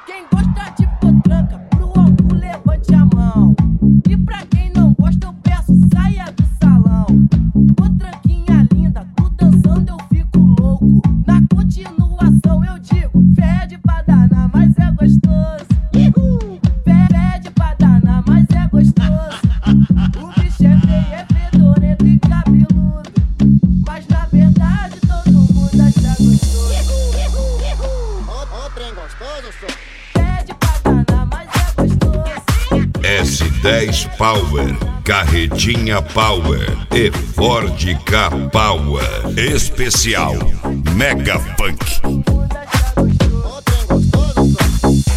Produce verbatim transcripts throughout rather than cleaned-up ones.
Quem gosta de potranca, pro alto levante a mão. E pra quem não gosta eu peço, saia do salão. Potranquinha linda, tu dançando eu fico louco. Na continuação eu digo, fede pra danar, mas é gostoso. Uhul. Fede pra danar, mas é gostoso. O bicho é feio, é fedorento e cabeludo, mas na verdade todo mundo acha gostoso. Ó, trem gostoso, só. Fede pra danar, mas é gostoso. S dez Power, Carretinha Power e Ford K Power. Especial Mega Funk. Ó, trem gostoso, só.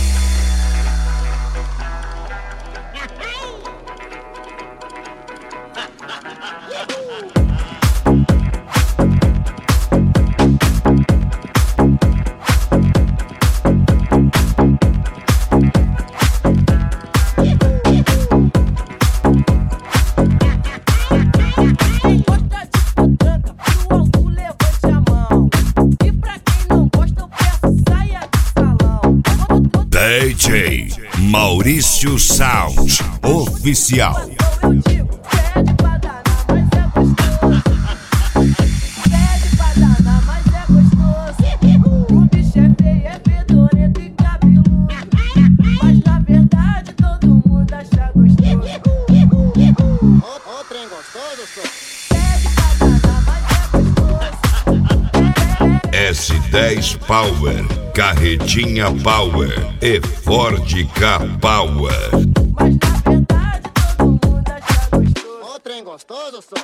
Quem gosta de potranca, pro alto levante a mão. E pra quem não gosta eu peço, saia do salão. D J Maurício Sound Oficial. Eu digo, fede pra danar, mas é gostoso. Fede pra danar, mas é gostoso. O bicho é feio, é fedorento e cabeludo, mas na verdade todo mundo acha gostoso. Ó, trem gostoso, só. Fede pra danar, mas é gostoso. S dez Power, Carretinha Power e Ford K Power. Mas na verdade todo mundo acha gostoso. Ó, trem gostoso, só.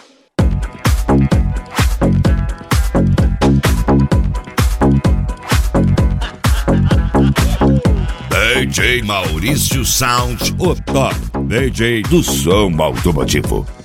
D J Maurício Sound, o top D J do som automotivo.